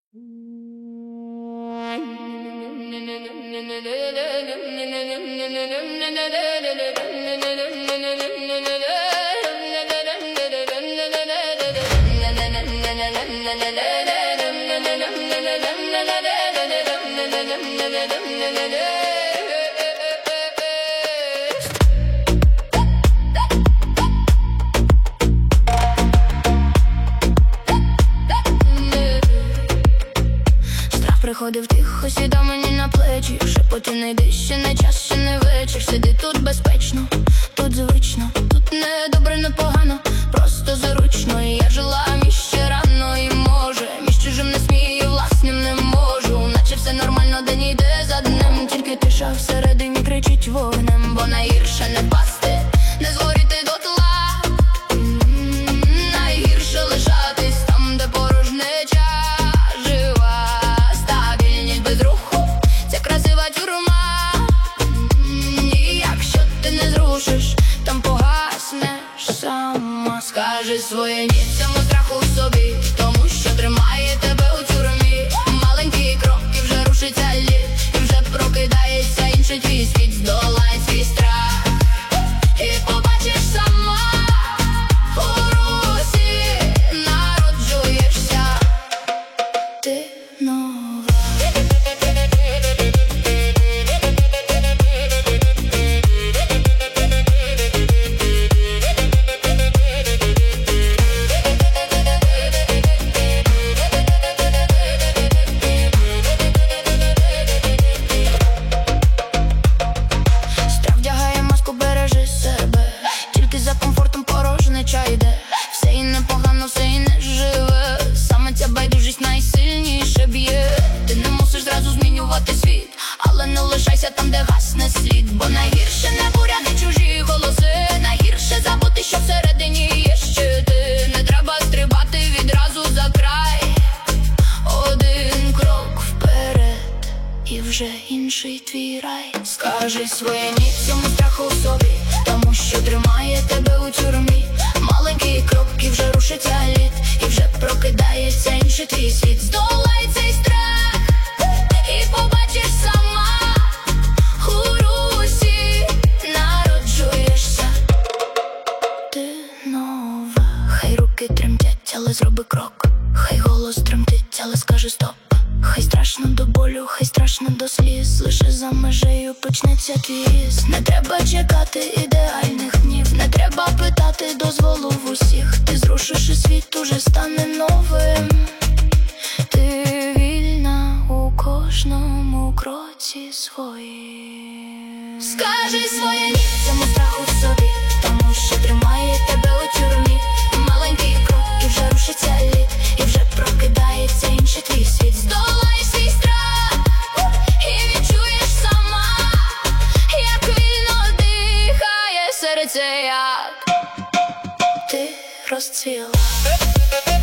Приходив тихо, сідав мені на плечі. Шепоти не йди, ще не час, ще не вечір. Сиди тут безпечно, тут звично, тут не добре, не погано, просто заручно. І я жила між ще рано, і може між чужим не смію, власним не можу. Наче все нормально, день йде за днем. Тільки тиша всередині кричить вогнем. Бо найгірше не пасти, не згоріти дотла. Найгірше лишатись там, де порожнеча. Без руху, це красива тюрма. І якщо ти не зрушиш, там погаснеш сама. Скажи своє ні цьому страху в собі, тому що тримає тебе у тюрмі. Маленькі кроки, вже рушиться лід, і вже прокидається інший твій світ. Здолай свій страх і побачиш сама. У русі народжуєшся ти нова. Все і непогано, все і не живе. Саме ця байдужість найсильніше б'є. Ти не мусиш зразу змінювати світ, але не лишайся там, де гасне слід. Бо найгірше не буря, не чужі голоси. Найгірше забути, що всередині є ще ти. Не треба стрибати відразу за край. Один крок вперед, і вже інший твій рай. Скажи своє ні цьому страху в собі, тому що тримає тебе у тюрмі. Маленький кроки, вже рушиться лід, і вже прокидається інший твій світ. Здолай цей страх і побачиш сама. У русі народжуєшся ти нова. Хай руки тремтять, але зроби крок. Хай голос тремтить, але скаже стоп. Хай страшно до болю, хай страшно до сліз. Лише за межею почнеться твіз. Не треба чекати ідеальних днів, не треба питати дозволу в усіх. Ти зрушиш і світ уже стане новим. Ти вільна у кожному кроці своїм. Скажи своє ні цьому страху в собі, тому що тримає тебе у тюрмі. Маленький крок, і вже рушиться лід, і вже прокидається інший твій світ. Здолай свій страх і відчуєш сама, як вільно дихає серце, як ти розцвіла.